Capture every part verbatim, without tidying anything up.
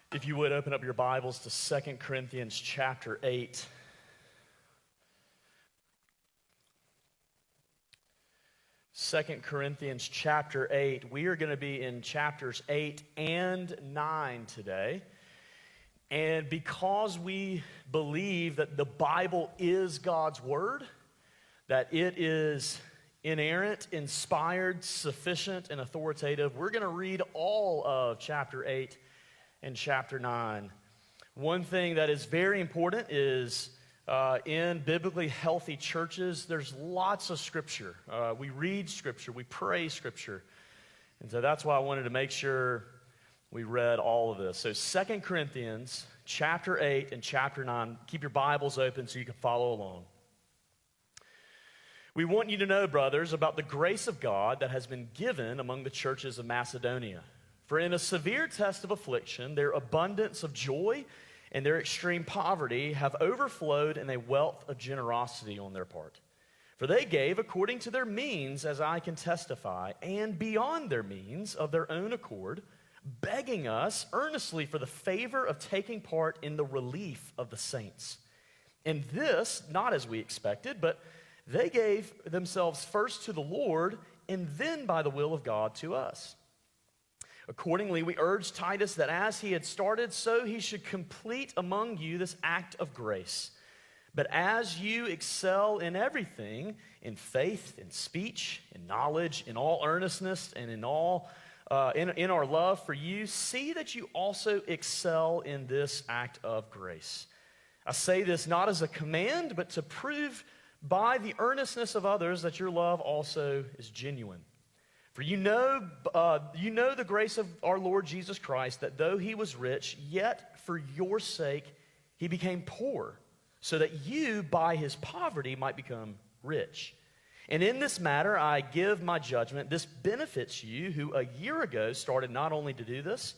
If you would open up your Bibles to Second Corinthians chapter eight. Second Corinthians chapter eight. We are going to be in chapters eight and nine today. And because we believe that the Bible is God's Word, that it is inerrant, inspired, sufficient, and authoritative, we're going to read all of chapter eight and chapter nine. One thing that is very important is uh, in biblically healthy churches, there's lots of Scripture. Uh, we read Scripture, we pray Scripture. And so that's why I wanted to make sure we read all of this. So Second Corinthians chapter eight and chapter nine. Keep your Bibles open so you can follow along. We want you to know, brothers, about the grace of God that has been given among the churches of Macedonia. For in a severe test of affliction, their abundance of joy and their extreme poverty have overflowed in a wealth of generosity on their part. For they gave according to their means, as I can testify, and beyond their means of their own accord, begging us earnestly for the favor of taking part in the relief of the saints. And this, not as we expected, but they gave themselves first to the Lord, and then by the will of God to us. Accordingly, we urge Titus that as he had started, so he should complete among you this act of grace. But as you excel in everything, in faith, in speech, in knowledge, in all earnestness, and in all uh, in, in our love for you, see that you also excel in this act of grace. I say this not as a command, but to prove by the earnestness of others that your love also is genuine. For you know, uh, you know the grace of our Lord Jesus Christ, that though he was rich, yet for your sake he became poor, so that you by his poverty might become rich. And in this matter I give my judgment. This benefits you, who a year ago started not only to do this,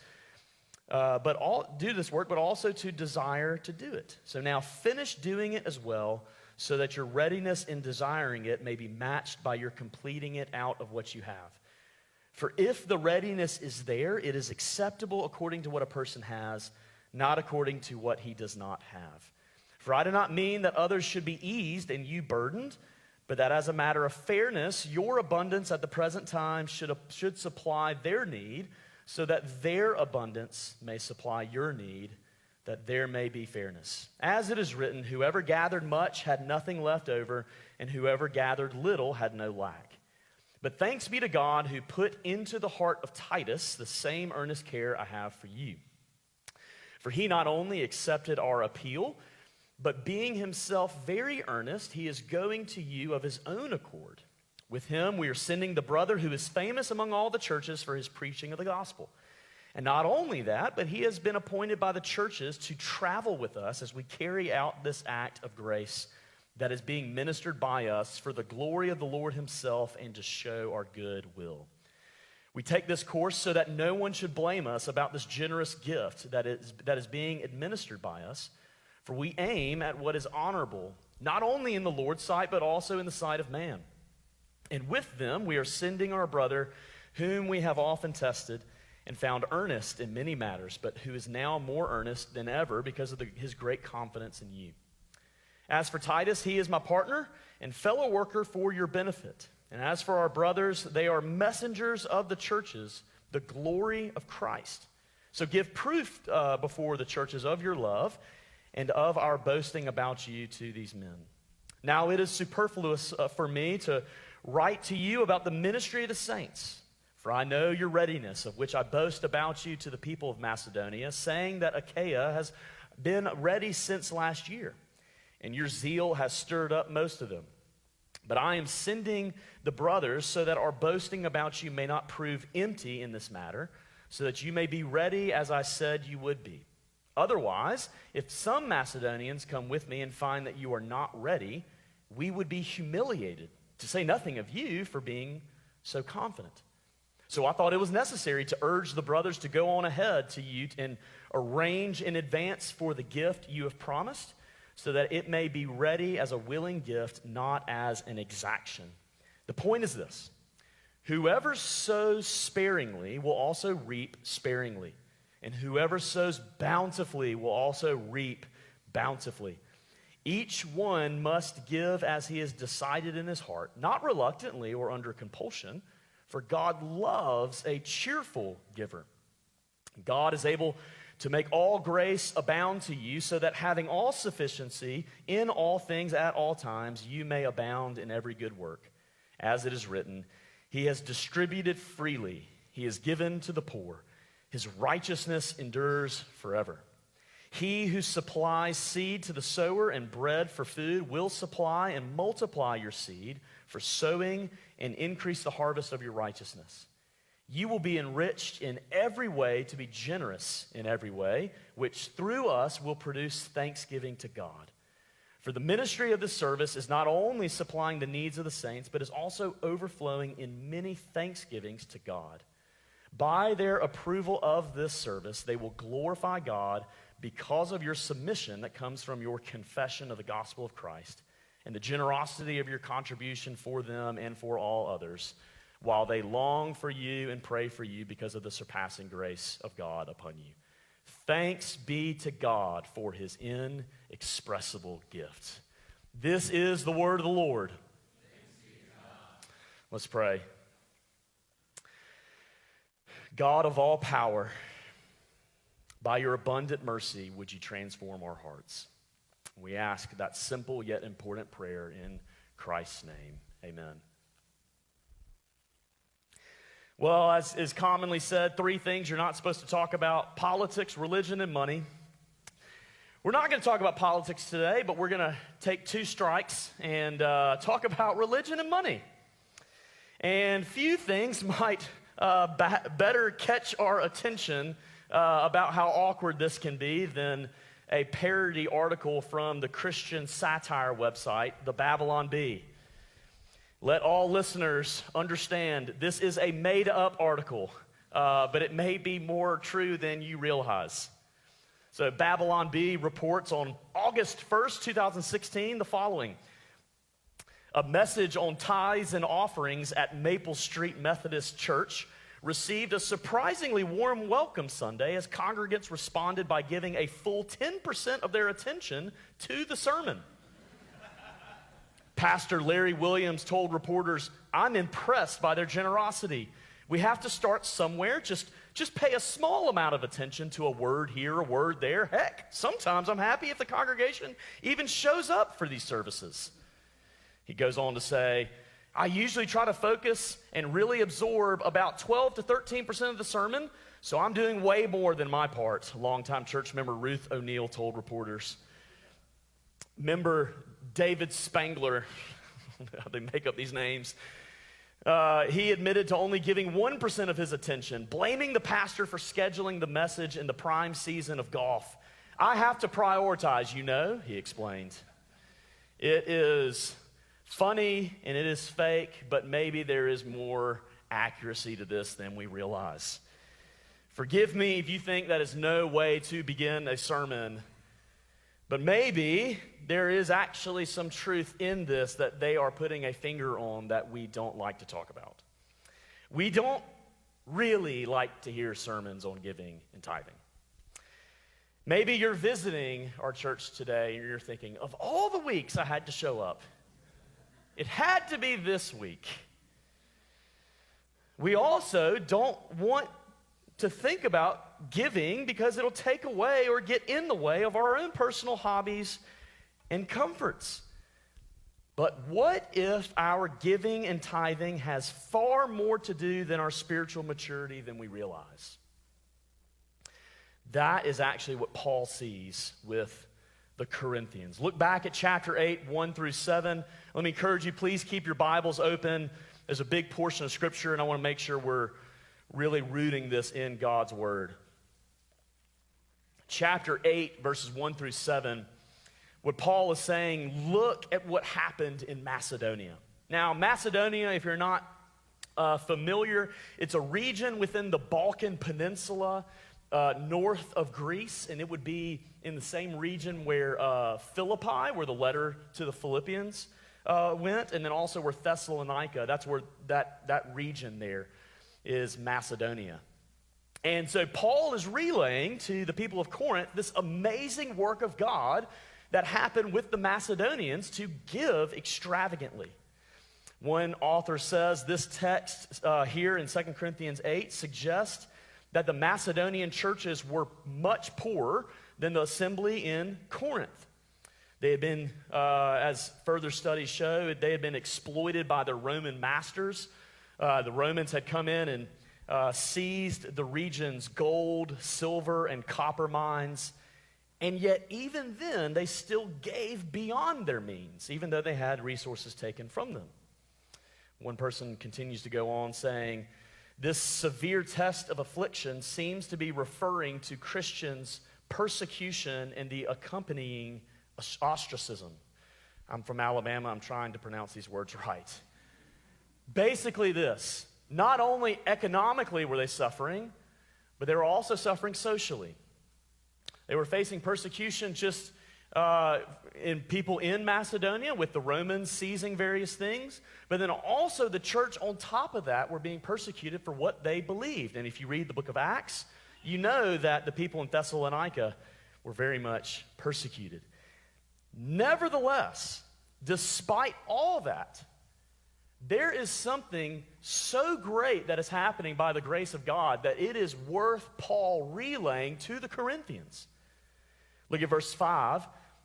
uh, but all do this work, but also to desire to do it. So now finish doing it as well, so that your readiness in desiring it may be matched by your completing it out of what you have. For if the readiness is there, it is acceptable according to what a person has, not according to what he does not have. For I do not mean that others should be eased and you burdened, but that as a matter of fairness, your abundance at the present time should, should supply their need, so that their abundance may supply your need, that there may be fairness. As it is written, whoever gathered much had nothing left over, and whoever gathered little had no lack. But thanks be to God who put into the heart of Titus the same earnest care I have for you. For he not only accepted our appeal, but being himself very earnest, he is going to you of his own accord. With him we are sending the brother who is famous among all the churches for his preaching of the gospel. And not only that, but he has been appointed by the churches to travel with us as we carry out this act of grace that is being ministered by us for the glory of the Lord himself and to show our good will. We take this course so that no one should blame us about this generous gift that is, that is being administered by us, for we aim at what is honorable, not only in the Lord's sight, but also in the sight of man. And with them we are sending our brother, whom we have often tested and found earnest in many matters, but who is now more earnest than ever because of the, his great confidence in you. As for Titus, he is my partner and fellow worker for your benefit. And as for our brothers, they are messengers of the churches, the glory of Christ. So give proof uh, before the churches of your love and of our boasting about you to these men. Now it is superfluous uh, for me to write to you about the ministry of the saints, for I know your readiness, of which I boast about you to the people of Macedonia, saying that Achaia has been ready since last year, and your zeal has stirred up most of them. But I am sending the brothers so that our boasting about you may not prove empty in this matter, so that you may be ready as I said you would be. Otherwise, if some Macedonians come with me and find that you are not ready, we would be humiliated, to say nothing of you for being so confident. So I thought it was necessary to urge the brothers to go on ahead to you and arrange in advance for the gift you have promised, so that it may be ready as a willing gift, not as an exaction. The point is this: whoever sows sparingly will also reap sparingly, and whoever sows bountifully will also reap bountifully. Each one must give as he has decided in his heart, not reluctantly or under compulsion, for God loves a cheerful giver. God is able to make all grace abound to you, so that having all sufficiency in all things at all times, you may abound in every good work. As it is written, he has distributed freely, he has given to the poor. His righteousness endures forever. He who supplies seed to the sower and bread for food will supply and multiply your seed for sowing and increase the harvest of your righteousness. You will be enriched in every way to be generous in every way, which through us will produce thanksgiving to God. For the ministry of this service is not only supplying the needs of the saints, but is also overflowing in many thanksgivings to God. By their approval of this service, they will glorify God because of your submission that comes from your confession of the gospel of Christ and the generosity of your contribution for them and for all others, while they long for you and pray for you because of the surpassing grace of God upon you. Thanks be to God for his inexpressible gift. This is the word of the Lord. Let's pray. God of all power, by your abundant mercy, would you transform our hearts? We ask that simple yet important prayer in Christ's name. Amen. Well, as is commonly said, three things you're not supposed to talk about: politics, religion, and money. We're not going to talk about politics today, but we're going to take two strikes and uh, talk about religion and money. And few things might uh, ba- better catch our attention uh, about how awkward this can be than a parody article from the Christian satire website, the Babylon Bee. Let all listeners understand this is a made-up article, uh, but it may be more true than you realize. So Babylon Bee reports on August first, twenty sixteen, the following. A message on tithes and offerings at Maple Street Methodist Church received a surprisingly warm welcome Sunday as congregants responded by giving a full ten percent of their attention to the sermon. Pastor Larry Williams told reporters, "I'm impressed by their generosity. We have to start somewhere. Just, just pay a small amount of attention to a word here, a word there. Heck, sometimes I'm happy if the congregation even shows up for these services." He goes on to say, "I usually try to focus and really absorb about twelve to thirteen percent of the sermon, so I'm doing way more than my part," longtime church member Ruth O'Neill told reporters. Member David Spangler, how they make up these names, uh, he admitted to only giving one percent of his attention, blaming the pastor for scheduling the message in the prime season of golf. "I have to prioritize, you know," he explained. It is funny and it is fake, but maybe there is more accuracy to this than we realize. Forgive me if you think that is no way to begin a sermon, but maybe there is actually some truth in this that they are putting a finger on that we don't like to talk about. We don't really like to hear sermons on giving and tithing. Maybe you're visiting our church today and you're thinking, of all the weeks I had to show up, it had to be this week. We also don't want to think about giving because it'll take away or get in the way of our own personal hobbies and comforts. But what if our giving and tithing has far more to do than our spiritual maturity than we realize? That is actually what Paul sees with the Corinthians. Look back at chapter eight, one through seven. Let me encourage you, please keep your Bibles open. There's a big portion of Scripture, and I want to make sure we're really rooting this in God's Word. Chapter eight, verses one through seven, what Paul is saying, look at what happened in Macedonia. Now, Macedonia, if you're not uh, familiar, it's a region within the Balkan Peninsula, uh, north of Greece, and it would be in the same region where uh, Philippi, where the letter to the Philippians uh, went, and then also where Thessalonica, that's where that, that region there is Macedonia. And so Paul is relaying to the people of Corinth this amazing work of God that happened with the Macedonians to give extravagantly. One author says this text uh, here in Second Corinthians eight suggests that the Macedonian churches were much poorer than the assembly in Corinth. They had been, uh, as further studies show, they had been exploited by their Roman masters. Uh, the Romans had come in and uh, seized the region's gold, silver, and copper mines. And yet, even then, they still gave beyond their means, even though they had resources taken from them. One person continues to go on saying, this severe test of affliction seems to be referring to Christians' persecution and the accompanying ostracism. I'm from Alabama. I'm trying to pronounce these words right. Basically this, not only economically were they suffering, but they were also suffering socially. They were facing persecution just uh, in people in Macedonia with the Romans seizing various things, but then also the church on top of that were being persecuted for what they believed. And if you read the book of Acts, you know that the people in Thessalonica were very much persecuted. Nevertheless, despite all that, there is something so great that is happening by the grace of God that it is worth Paul relaying to the Corinthians. Look at verse five.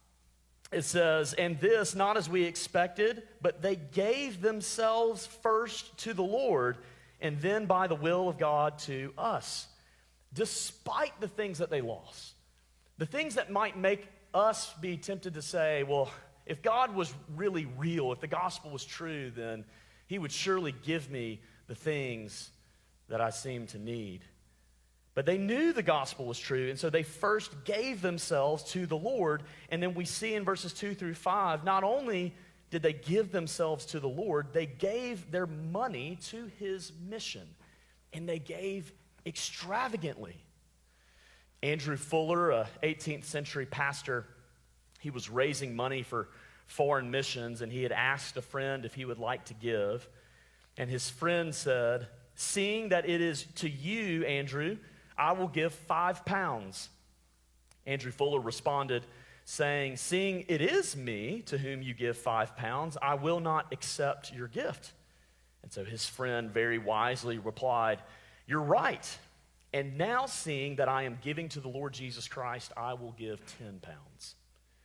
It says, and this not as we expected, but they gave themselves first to the Lord, and then by the will of God to us. Despite the things that they lost, the things that might make us be tempted to say, well, if God was really real, if the gospel was true, then he would surely give me the things that I seem to need. But they knew the gospel was true, and so they first gave themselves to the Lord. And then we see in verses two through five, not only did they give themselves to the Lord, they gave their money to his mission, and they gave extravagantly. Andrew Fuller, a eighteenth century pastor, he was raising money for foreign missions, and he had asked a friend if he would like to give. And his friend said, seeing that it is to you, Andrew, I will give five pounds. Andrew Fuller responded, saying, seeing it is me to whom you give five pounds, I will not accept your gift. And so his friend very wisely replied, you're right. And now seeing that I am giving to the Lord Jesus Christ, I will give ten pounds.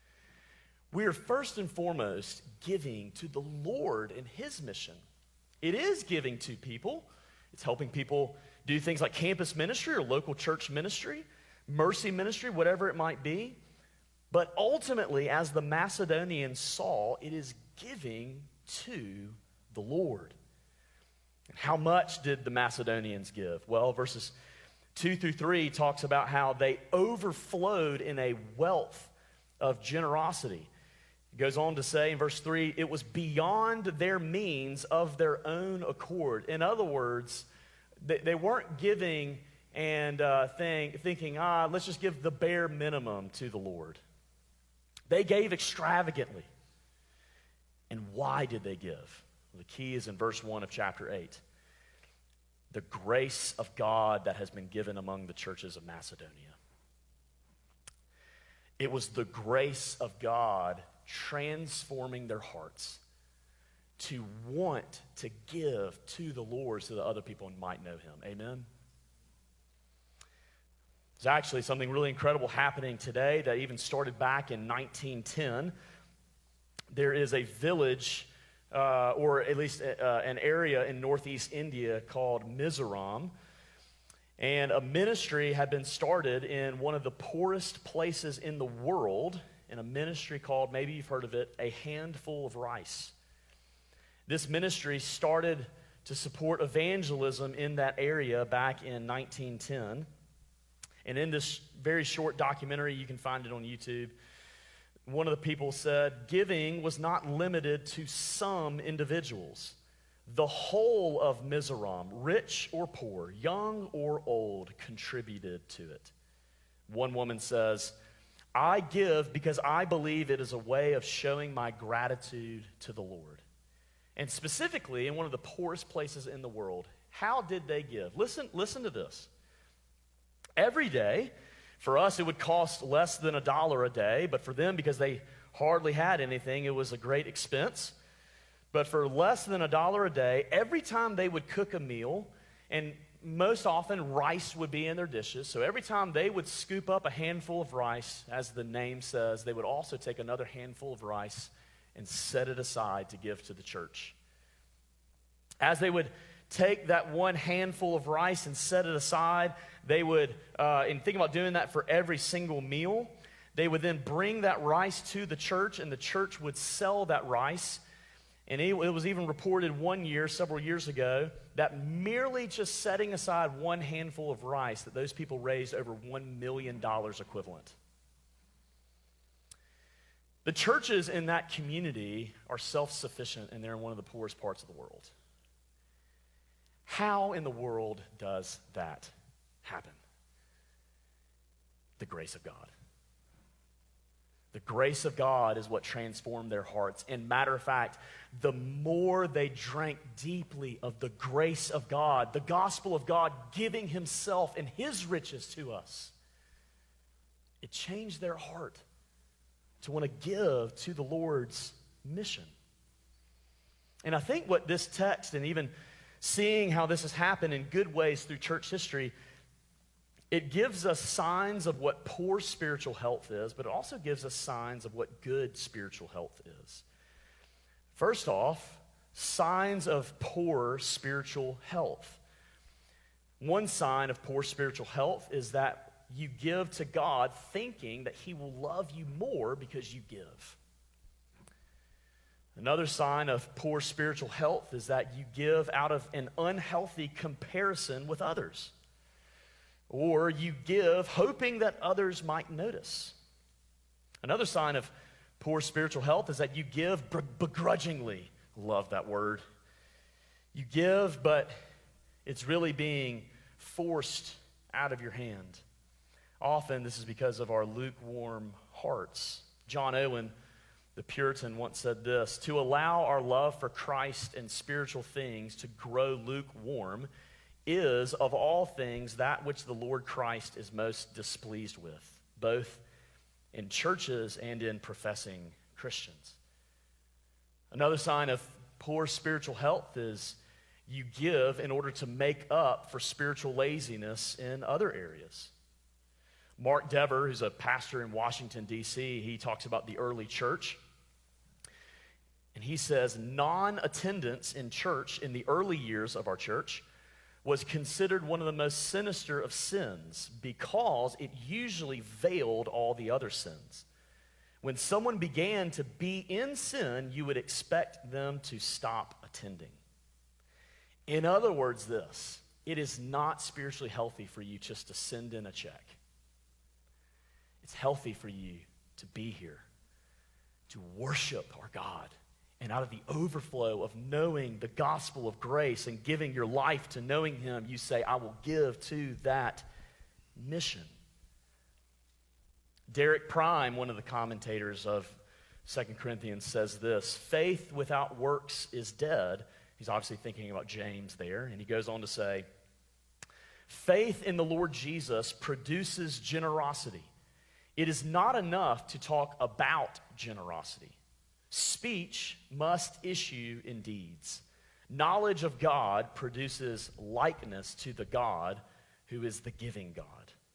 We are first and foremost giving to the Lord in his mission. It is giving to people. It's helping people do things like campus ministry or local church ministry, mercy ministry, whatever it might be. But ultimately, as the Macedonians saw, it is giving to the Lord. And how much did the Macedonians give? Well, verses two through three talks about how they overflowed in a wealth of generosity. It goes on to say in verse three, it was beyond their means of their own accord. In other words, they, they weren't giving and uh, think, thinking, ah, let's just give the bare minimum to the Lord. They gave extravagantly. And why did they give? The key is in verse one of chapter eight. The grace of God that has been given among the churches of Macedonia. It was the grace of God transforming their hearts to want to give to the Lord so that other people might know him. Amen? There's actually something really incredible happening today that even started back in nineteen ten. There is a village, uh, or at least uh, an area in northeast India called Mizoram, and a ministry had been started in one of the poorest places in the world, in a ministry called, maybe you've heard of it, A Handful of Rice. This ministry started to support evangelism in that area back in nineteen ten. And in this very short documentary, you can find it on YouTube, one of the people said, giving was not limited to some individuals. The whole of Mizoram, rich or poor, young or old, contributed to it. One woman says, I give because I believe it is a way of showing my gratitude to the Lord. And specifically, in one of the poorest places in the world, how did they give? Listen, listen to this. every day. For us, it would cost less than a dollar a day, but for them, because they hardly had anything, it was a great expense. But for less than a dollar a day, every time they would cook a meal, and most often rice would be in their dishes, so every time they would scoop up a handful of rice, as the name says, they would also take another handful of rice and set it aside to give to the church. As they would take that one handful of rice and set it aside, they would, uh, and think about doing that for every single meal, they would then bring that rice to the church, and the church would sell that rice. And it, it was even reported one year, several years ago, that merely just setting aside one handful of rice, that those people raised over one million dollars equivalent. The churches in that community are self-sufficient, and they're in one of the poorest parts of the world. How in the world does that happen? The grace of God. The grace of God is what transformed their hearts. And matter of fact, the more they drank deeply of the grace of God, the gospel of God giving himself and his riches to us, it changed their heart to want to give to the Lord's mission. And I think what this text, and even seeing how this has happened in good ways through church history, it gives us signs of what poor spiritual health is, but it also gives us signs of what good spiritual health is. First off, signs of poor spiritual health. One sign of poor spiritual health is that you give to God thinking that he will love you more because you give. Another sign of poor spiritual health is that you give out of an unhealthy comparison with others. Or you give hoping that others might notice. Another sign of poor spiritual health is that you give begrudgingly. Love that word. You give, but it's really being forced out of your hand. Often this is because of our lukewarm hearts. John Owen, the Puritan, once said this: to allow our love for Christ and spiritual things to grow lukewarm is, of all things, that which the Lord Christ is most displeased with, both in churches and in professing Christians. Another sign of poor spiritual health is you give in order to make up for spiritual laziness in other areas. Mark Dever, who's a pastor in Washington, D C, he talks about the early church. And he says, non-attendance in church in the early years of our church was considered one of the most sinister of sins because it usually veiled all the other sins. When someone began to be in sin, you would expect them to stop attending. In other words, this: it is not spiritually healthy for you just to send in a check. It's healthy for you to be here, to worship our God, and out of the overflow of knowing the gospel of grace and giving your life to knowing him, you say, I will give to that mission. Derek Prime, one of the commentators of Second Corinthians, says this: faith without works is dead. He's obviously thinking about James there, and he goes on to say, faith in the Lord Jesus produces generosity. It is not enough to talk about generosity. Speech must issue in deeds. Knowledge of God produces likeness to the God who is the giving God.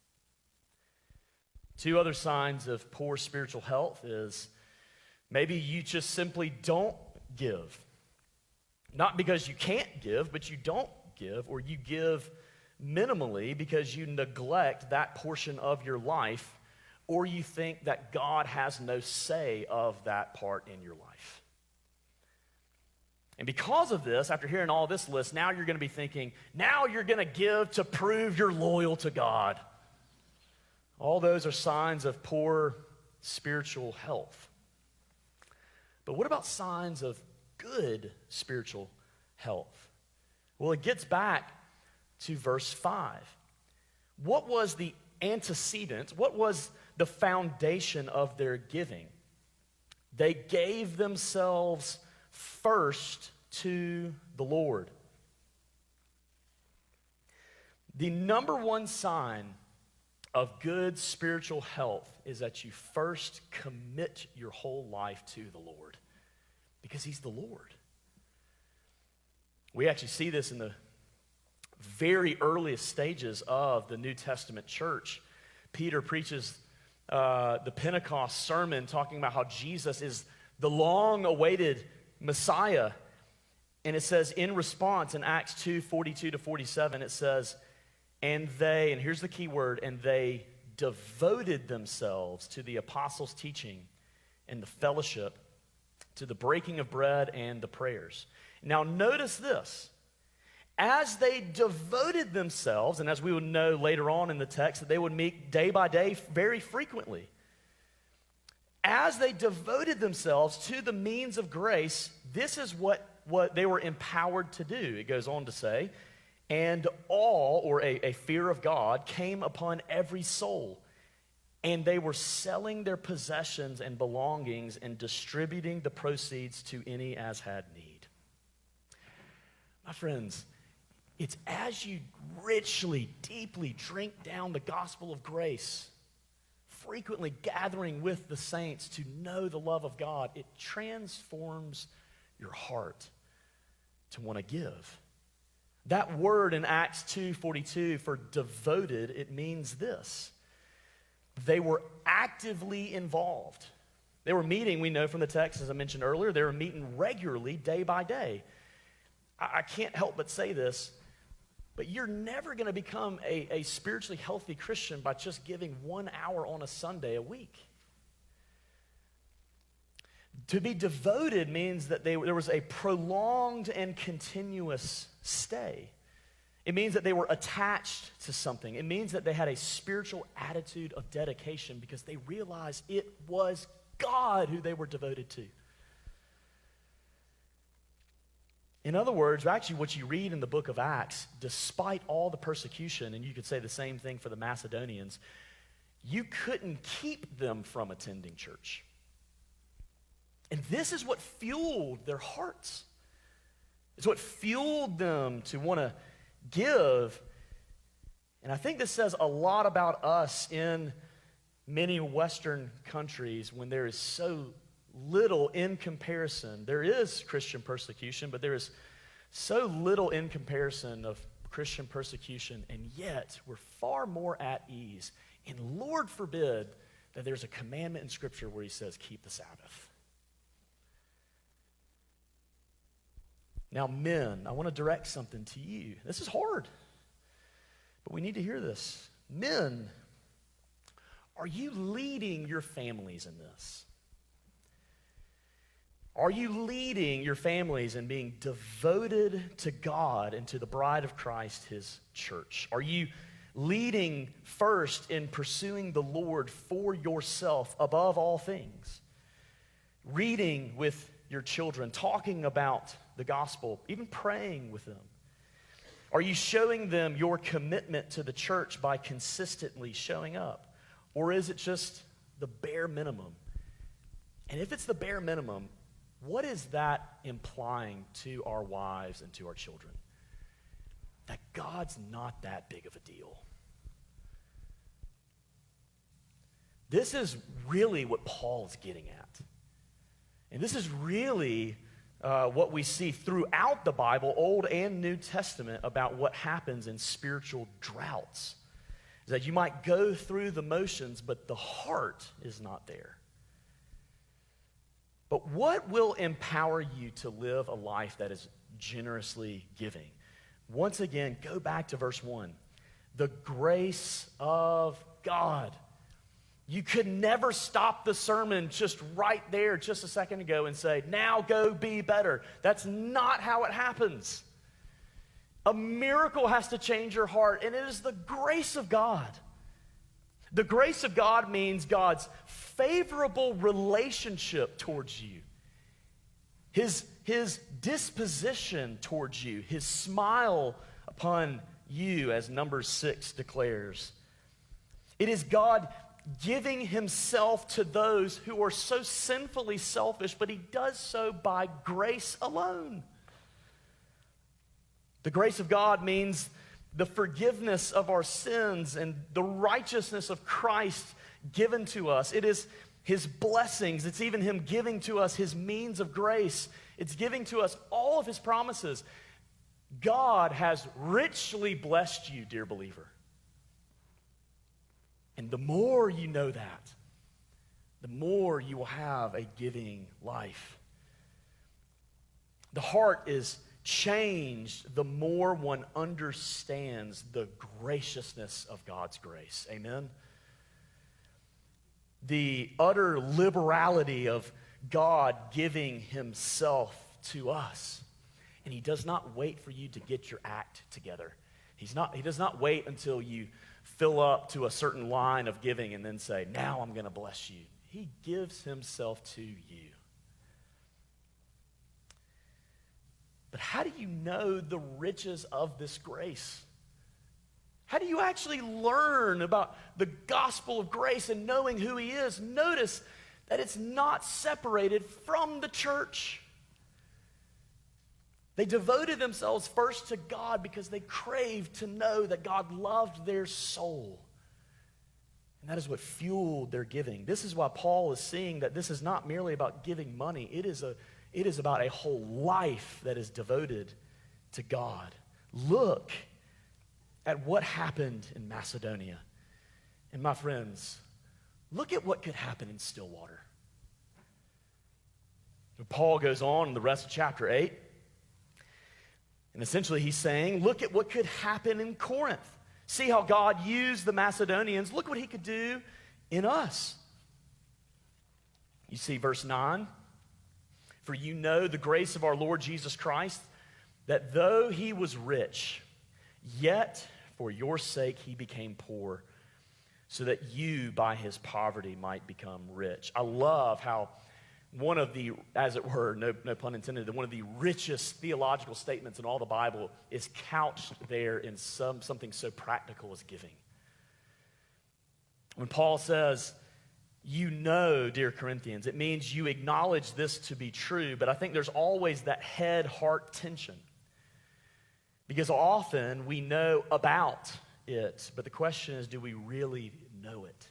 Two other signs of poor spiritual health is maybe you just simply don't give. Not because you can't give, but you don't give, or you give minimally because you neglect that portion of your life, or you think that God has no say of that part in your life. And because of this, after hearing all this list, now you're going to be thinking, now you're going to give to prove you're loyal to God. All those are signs of poor spiritual health. But what about signs of good spiritual health? Well, it gets back to verse five. What was the antecedent? What was the foundation of their giving? They gave themselves first to the Lord. The number one sign of good spiritual health is that you first commit your whole life to the Lord, because he's the Lord. We actually see this in the very earliest stages of the New Testament church. Peter preaches uh, the Pentecost sermon talking about how Jesus is the long-awaited Messiah. And it says in response in Acts two, forty-two to forty-seven, it says, and they, and here's the key word, and they devoted themselves to the apostles' teaching and the fellowship, to the breaking of bread and the prayers. Now notice this. As they devoted themselves, and as we would know later on in the text, that they would meet day by day very frequently. As they devoted themselves to the means of grace, this is what, what they were empowered to do. It goes on to say, and awe, or a, a fear of God, came upon every soul. And they were selling their possessions and belongings and distributing the proceeds to any as had need. My friends, it's as you richly, deeply drink down the gospel of grace, frequently gathering with the saints to know the love of God, it transforms your heart to want to give. That word in Acts two forty-two for devoted, it means this. They were actively involved. They were meeting, we know from the text, as I mentioned earlier, they were meeting regularly day by day. I, I can't help but say this, but you're never going to become a, a spiritually healthy Christian by just giving one hour on a Sunday a week. To be devoted means that they, there was a prolonged and continuous stay. It means that they were attached to something. It means that they had a spiritual attitude of dedication because they realized it was God who they were devoted to. In other words, actually what you read in the book of Acts, despite all the persecution, and you could say the same thing for the Macedonians, you couldn't keep them from attending church. And this is what fueled their hearts. It's what fueled them to want to give. And I think this says a lot about us in many Western countries when there is so little in comparison. There is Christian persecution, but there is so little in comparison of Christian persecution, and yet we're far more at ease. And Lord forbid that there's a commandment in Scripture where he says, keep the Sabbath. Now, men, I want to direct something to you. This is hard, but we need to hear this. Men, are you leading your families in this? Are you leading your families in being devoted to God and to the bride of Christ, his church? Are you leading first in pursuing the Lord for yourself above all things? Reading with your children, talking about the gospel, even praying with them? Are you showing them your commitment to the church by consistently showing up? Or is it just the bare minimum? And if it's the bare minimum, what is that implying to our wives and to our children? That God's not that big of a deal. This is really what Paul is getting at. And this is really uh, what we see throughout the Bible, Old and New Testament, about what happens in spiritual droughts. Is that you might go through the motions, but the heart is not there. But what will empower you to live a life that is generously giving? Once again, go back to verse one. The grace of God. You could never stop the sermon just right there just a second ago and say, now go be better. That's not how it happens. A miracle has to change your heart, and it is the grace of God. The grace of God means God's favorable relationship towards you. His, his disposition towards you. His smile upon you, as Numbers six declares. It is God giving himself to those who are so sinfully selfish, but he does so by grace alone. The grace of God means the forgiveness of our sins and the righteousness of Christ given to us. It is his blessings. It's even him giving to us his means of grace. It's giving to us all of his promises. God has richly blessed you, dear believer. And the more you know that, the more you will have a giving life. The heart is changed the more one understands the graciousness of God's grace. Amen? The utter liberality of God giving himself to us. And he does not wait for you to get your act together. He's not, he does not wait until you fill up to a certain line of giving and then say, now I'm going to bless you. He gives himself to you. But how do you know the riches of this grace? How do you actually learn about the gospel of grace and knowing who he is? Notice that it's not separated from the church. They devoted themselves first to God because they craved to know that God loved their soul. And that is what fueled their giving. This is why Paul is seeing that this is not merely about giving money. It is a, it is about a whole life that is devoted to God. Look at what happened in Macedonia. And my friends, look at what could happen in Stillwater. Paul goes on in the rest of chapter eight. And essentially he's saying, look at what could happen in Corinth. See how God used the Macedonians. Look what he could do in us. You see verse nine. For you know the grace of our Lord Jesus Christ, that though he was rich, yet for your sake he became poor, so that you by his poverty might become rich. I love how one of the, as it were, no, no pun intended, one of the richest theological statements in all the Bible is couched there in some, something so practical as giving. When Paul says, you know, dear Corinthians, it means you acknowledge this to be true, but I think there's always that head-heart tension. Because often we know about it, but the question is, do we really know it?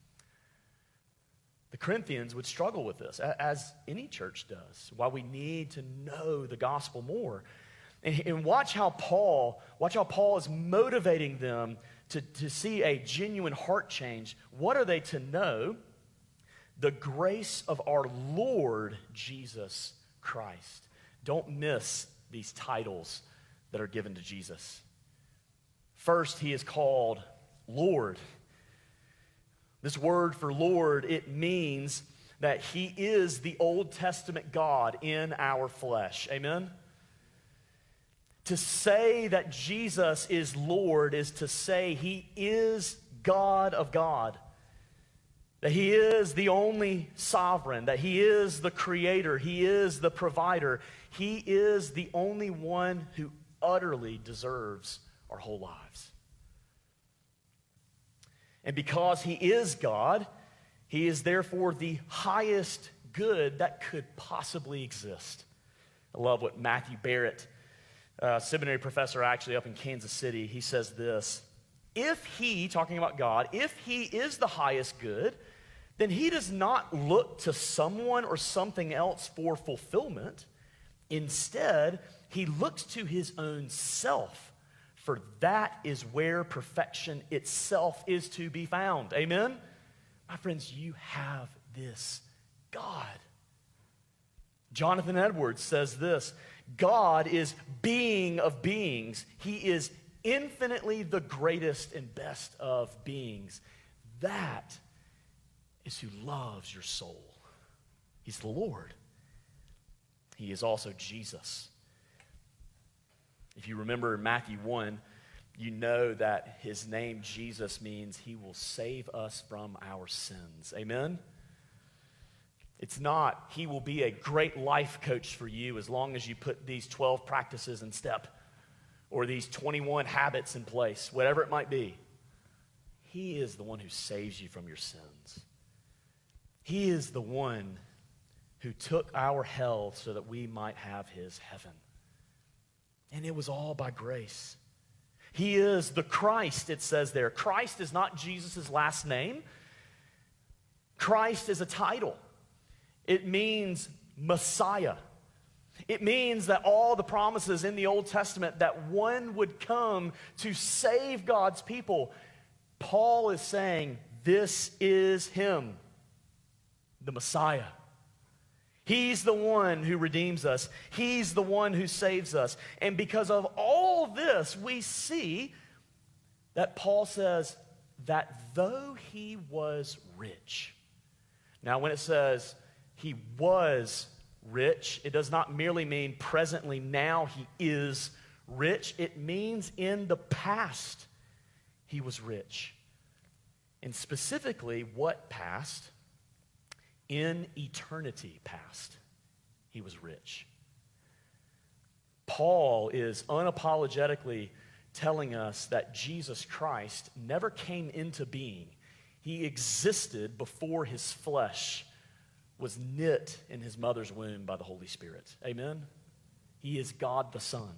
The Corinthians would struggle with this, as any church does, why we need to know the gospel more. And, and watch how Paul, watch how Paul is motivating them to, to see a genuine heart change. What are they to know? The grace of our Lord Jesus Christ. Don't miss these titles that are given to Jesus. First, he is called Lord. This word for Lord, it means that he is the Old Testament God in our flesh. Amen? To say that Jesus is Lord is to say he is God of God. That he is the only sovereign, that he is the creator, he is the provider. He is the only one who utterly deserves our whole lives. And because he is God, he is therefore the highest good that could possibly exist. I love what Matthew Barrett, a seminary professor actually up in Kansas City, he says this: if he, talking about God, if he is the highest good, then he does not look to someone or something else for fulfillment. Instead, he looks to his own self. For that is where perfection itself is to be found. Amen? My friends, you have this God. Jonathan Edwards says this: God is being of beings. He is infinitely the greatest and best of beings. That is who loves your soul. He's the Lord. He is also Jesus. If you remember Matthew one, you know that his name Jesus means he will save us from our sins. Amen? It's not he will be a great life coach for you as long as you put these twelve practices in step or these twenty-one habits in place, whatever it might be. He is the one who saves you from your sins. He is the one who took our hell so that we might have his heaven. And it was all by grace. He is the Christ, it says there. Christ is not Jesus' last name. Christ is a title. It means Messiah. It means that all the promises in the Old Testament that one would come to save God's people, Paul is saying, this is him, the Messiah. He's the one who redeems us. He's the one who saves us. And because of all this, we see that Paul says that though he was rich. Now, when it says he was rich, it does not merely mean presently now he is rich. It means in the past he was rich. And specifically, what past? In eternity past, he was rich. Paul is unapologetically telling us that Jesus Christ never came into being. He existed before his flesh was knit in his mother's womb by the Holy Spirit. Amen? He is God the Son.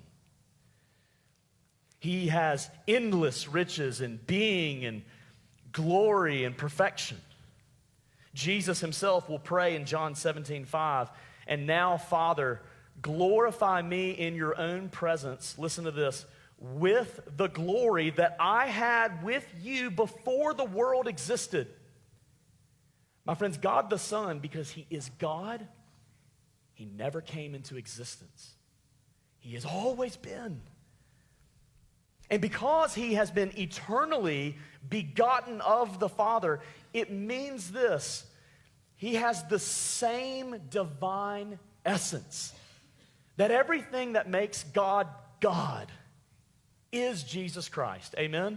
He has endless riches and being and glory and perfection. Jesus himself will pray in John seventeen five, and now, Father, glorify me in your own presence, listen to this, with the glory that I had with you before the world existed. My friends, God the Son, because he is God, he never came into existence. He has always been. And because he has been eternally begotten of the Father, it means this: he has the same divine essence. That everything that makes God God is Jesus Christ. Amen?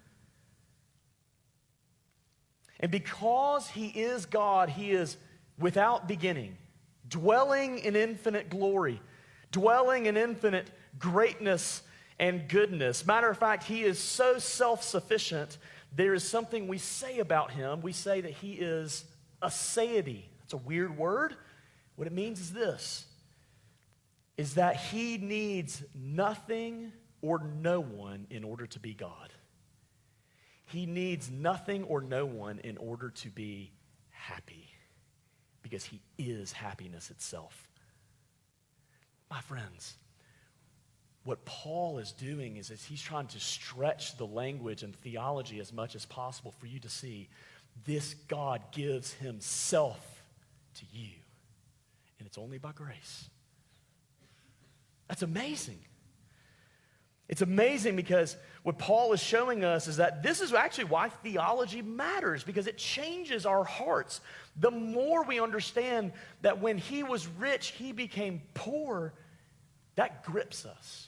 And because he is God, he is without beginning, dwelling in infinite glory, dwelling in infinite greatness and goodness. Matter of fact, he is so self-sufficient, there is something we say about him. We say that he is aseity. That's a weird word. What it means is this, is that he needs nothing or no one in order to be God. He needs nothing or no one in order to be happy, because he is happiness itself. My friends, what Paul is doing is, is he's trying to stretch the language and theology as much as possible for you to see this God gives himself to you, and it's only by grace. That's amazing. It's amazing because what Paul is showing us is that this is actually why theology matters, because it changes our hearts. The more we understand that when he was rich, he became poor, that grips us.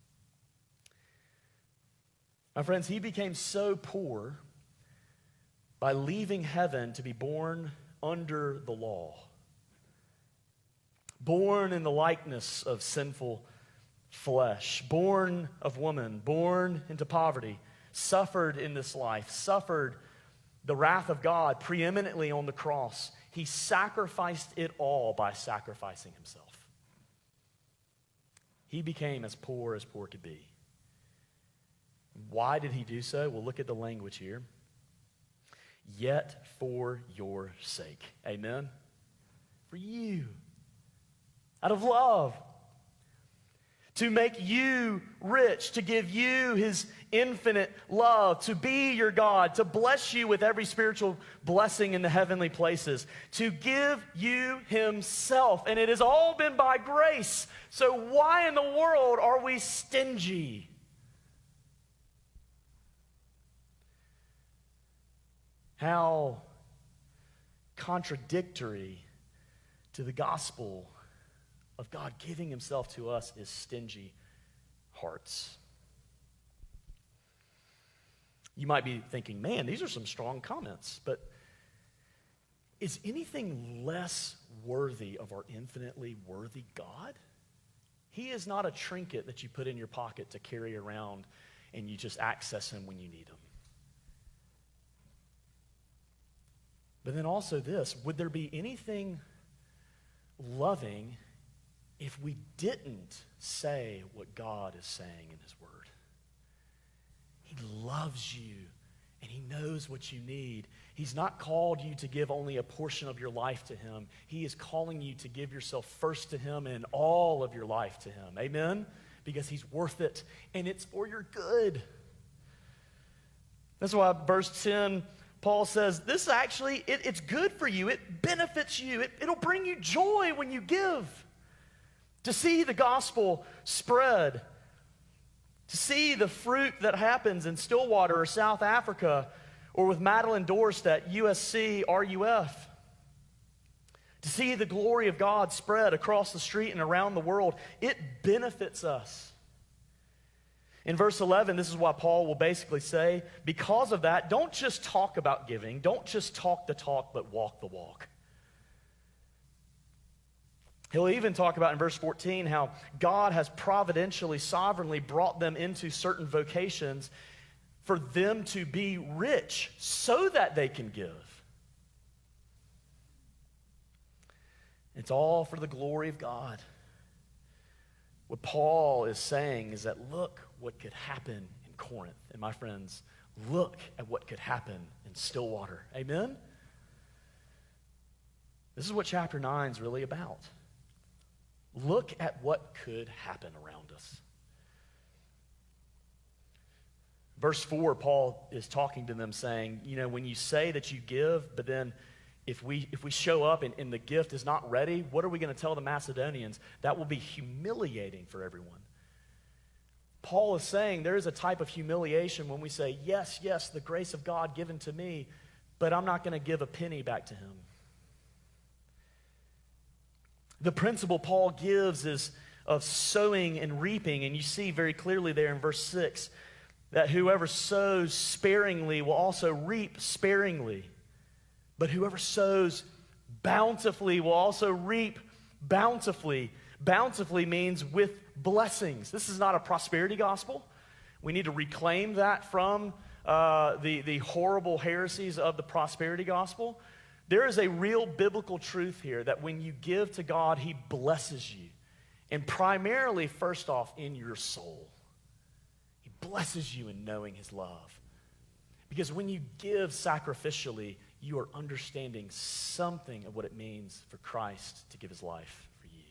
My friends, he became so poor by leaving heaven to be born under the law, born in the likeness of sinful flesh, born of woman, born into poverty, suffered in this life, suffered the wrath of God preeminently on the cross. He sacrificed it all by sacrificing himself. He became as poor as poor could be. Why did he do so? Well, look at the language here. Yet for your sake. Amen? For you. Out of love. To make you rich, to give you his infinite love, to be your God, to bless you with every spiritual blessing in the heavenly places, to give you himself. And it has all been by grace. So why in the world are we stingy? How contradictory to the gospel of God giving himself to us is stingy hearts. You might be thinking, man, these are some strong comments, but is anything less worthy of our infinitely worthy God? He is not a trinket that you put in your pocket to carry around and you just access him when you need him. But then also this, would there be anything loving if we didn't say what God is saying in his word? He loves you, and he knows what you need. He's not called you to give only a portion of your life to him. He is calling you to give yourself first to him and all of your life to him. Amen? Because he's worth it, and it's for your good. That's why verse ten, Paul says, this actually, it, it's good for you. It benefits you. It, it'll bring you joy when you give. To see the gospel spread, to see the fruit that happens in Stillwater or South Africa or with Madeline Dorst at U S C R U F, to see the glory of God spread across the street and around the world, it benefits us. In verse eleven, this is why Paul will basically say, because of that, don't just talk about giving, don't just talk the talk, but walk the walk. He'll even talk about in verse fourteen how God has providentially, sovereignly brought them into certain vocations for them to be rich so that they can give. It's all for the glory of God. What Paul is saying is that look what could happen in Corinth. And my friends, look at what could happen in Stillwater. Amen? This is what chapter nine is really about. Look at what could happen around us. Verse four, Paul is talking to them saying, you know, when you say that you give, but then if we if we show up and, and the gift is not ready, what are we going to tell the Macedonians? That will be humiliating for everyone. Paul is saying there is a type of humiliation when we say, yes, yes, the grace of God given to me, but I'm not going to give a penny back to him. The principle Paul gives is of sowing and reaping, and you see very clearly there in verse six that whoever sows sparingly will also reap sparingly, but whoever sows bountifully will also reap bountifully. Bountifully means with blessings. This is not a prosperity gospel. We need to reclaim that from uh, the, the horrible heresies of the prosperity gospel. There is a real biblical truth here that when you give to God, he blesses you. And primarily, first off, in your soul. He blesses you in knowing his love. Because when you give sacrificially, you are understanding something of what it means for Christ to give his life for you.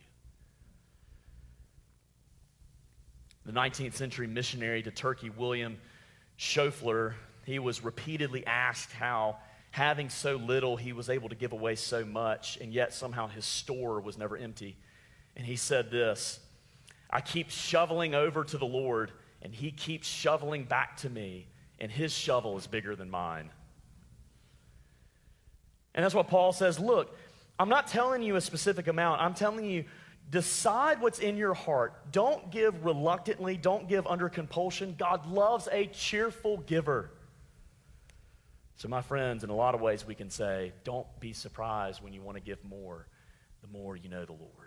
The nineteenth century missionary to Turkey, William Schofler, he was repeatedly asked how having so little, he was able to give away so much, and yet somehow his store was never empty. And he said this, I keep shoveling over to the Lord, and he keeps shoveling back to me, and his shovel is bigger than mine. And that's what Paul says, look, I'm not telling you a specific amount. I'm telling you, decide what's in your heart. Don't give reluctantly. Don't give under compulsion. God loves a cheerful giver. So my friends, in a lot of ways we can say, don't be surprised when you want to give more, the more you know the Lord.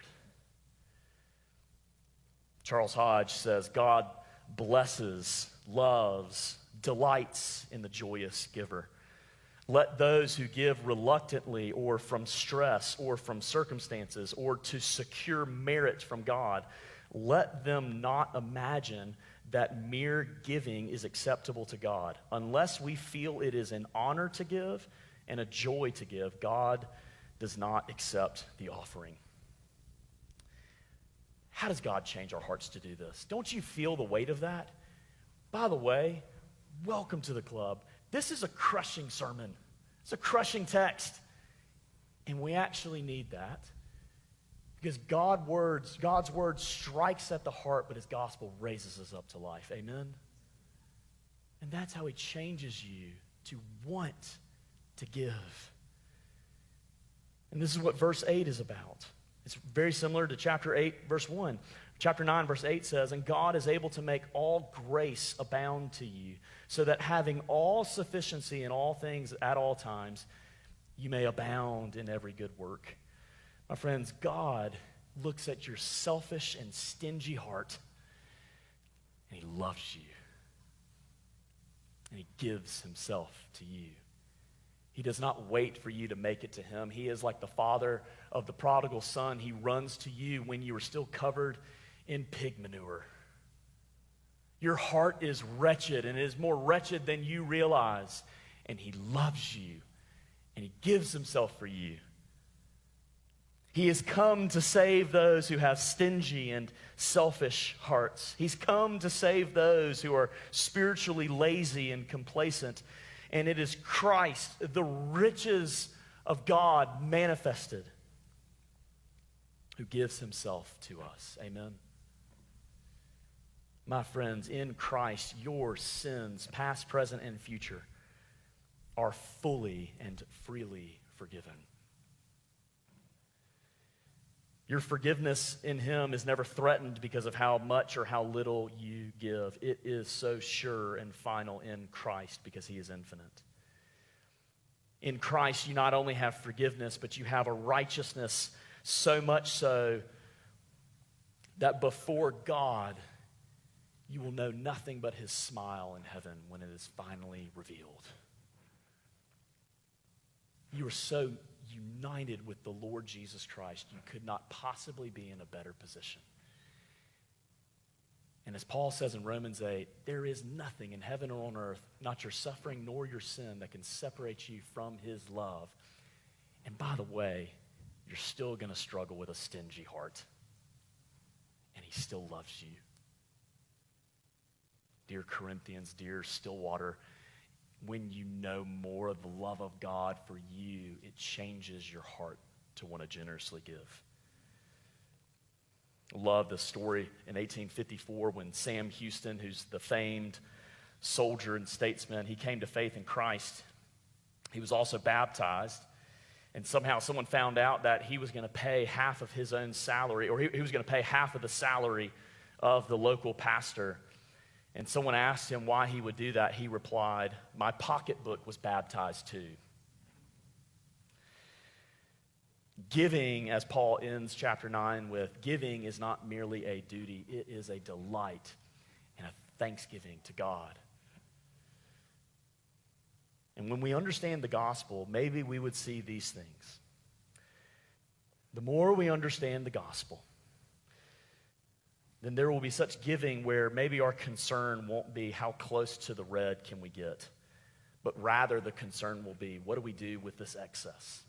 Charles Hodge says, God blesses, loves, delights in the joyous giver. Let those who give reluctantly or from stress or from circumstances or to secure merit from God, let them not imagine that mere giving is acceptable to God. Unless we feel it is an honor to give and a joy to give, God does not accept the offering. How does God change our hearts to do this? Don't you feel the weight of that? By the way, welcome to the club. This is a crushing sermon. It's a crushing text. And we actually need that. Because God words, God's word strikes at the heart, but his gospel raises us up to life. Amen? And that's how he changes you to want to give. And this is what verse eight is about. It's very similar to chapter eight, verse one. Chapter nine, verse eight says, and God is able to make all grace abound to you, so that having all sufficiency in all things at all times, you may abound in every good work. My friends, God looks at your selfish and stingy heart, and he loves you. And he gives himself to you. He does not wait for you to make it to him. He is like the father of the prodigal son. He runs to you when you are still covered in pig manure. Your heart is wretched, and it is more wretched than you realize. And he loves you, and he gives himself for you. He has come to save those who have stingy and selfish hearts. He's come to save those who are spiritually lazy and complacent. And it is Christ, the riches of God manifested, who gives himself to us. Amen. My friends, in Christ, your sins, past, present, and future, are fully and freely forgiven. Your forgiveness in him is never threatened because of how much or how little you give. It is so sure and final in Christ because he is infinite. In Christ, you not only have forgiveness, but you have a righteousness so much so that before God, you will know nothing but his smile in heaven when it is finally revealed. You are so united with the Lord Jesus Christ, you could not possibly be in a better position. And as Paul says in Romans eight, there is nothing in heaven or on earth, not your suffering nor your sin, that can separate you from his love. And by the way, you're still going to struggle with a stingy heart. And he still loves you. Dear Corinthians, dear Stillwater, when you know more of the love of God for you, it changes your heart to want to generously give. I love the story in eighteen fifty-four when Sam Houston, who's the famed soldier and statesman, he came to faith in Christ. He was also baptized, and somehow someone found out that he was going to pay half of his own salary, or he, he was going to pay half of the salary of the local pastor. And someone asked him why he would do that. He replied, "My pocketbook was baptized too." Giving, as Paul ends chapter nine with, giving is not merely a duty, it is a delight and a thanksgiving to God. And when we understand the gospel, maybe we would see these things. The more we understand the gospel, then there will be such giving where maybe our concern won't be how close to the red can we get, but rather the concern will be, what do we do with this excess?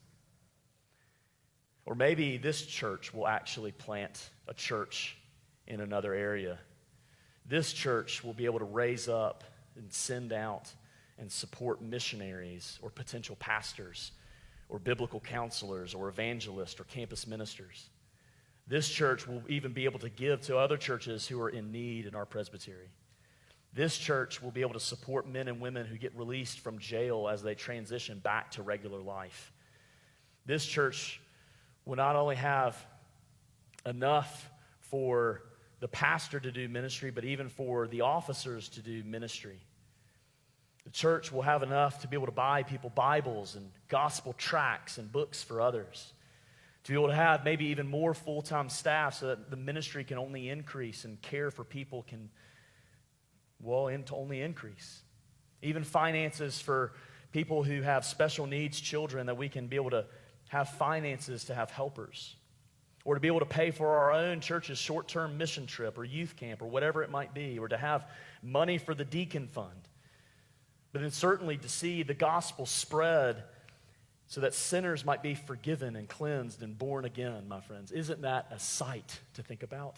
Or maybe this church will actually plant a church in another area. This church will be able to raise up and send out and support missionaries or potential pastors or biblical counselors or evangelists or campus ministers. This church will even be able to give to other churches who are in need in our presbytery. This church will be able to support men and women who get released from jail as they transition back to regular life. This church will not only have enough for the pastor to do ministry, but even for the officers to do ministry. The church will have enough to be able to buy people Bibles and gospel tracts and books for others. To be able to have maybe even more full-time staff so that the ministry can only increase and care for people can, well, and to only increase. Even finances for people who have special needs children, that we can be able to have finances to have helpers. Or to be able to pay for our own church's short-term mission trip or youth camp or whatever it might be. Or to have money for the deacon fund. But then certainly to see the gospel spread so that sinners might be forgiven and cleansed and born again, my friends. Isn't that a sight to think about?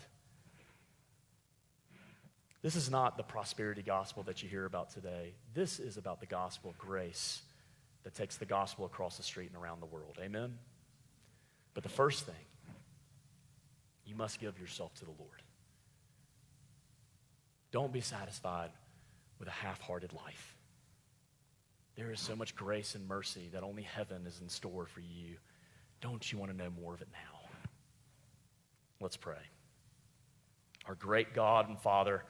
This is not the prosperity gospel that you hear about today. This is about the gospel of grace that takes the gospel across the street and around the world. Amen? But the first thing, you must give yourself to the Lord. Don't be satisfied with a half-hearted life. There is so much grace and mercy that only heaven is in store for you. Don't you want to know more of it now? Let's pray. Our great God and Father,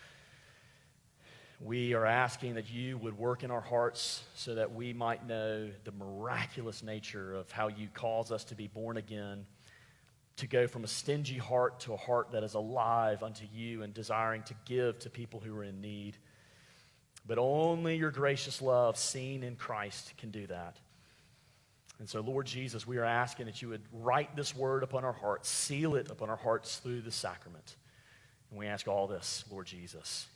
we are asking that you would work in our hearts so that we might know the miraculous nature of how you cause us to be born again, to go from a stingy heart to a heart that is alive unto you and desiring to give to people who are in need. But only your gracious love seen in Christ can do that. And so, Lord Jesus, we are asking that you would write this word upon our hearts, seal it upon our hearts through the sacrament. And we ask all this, Lord Jesus.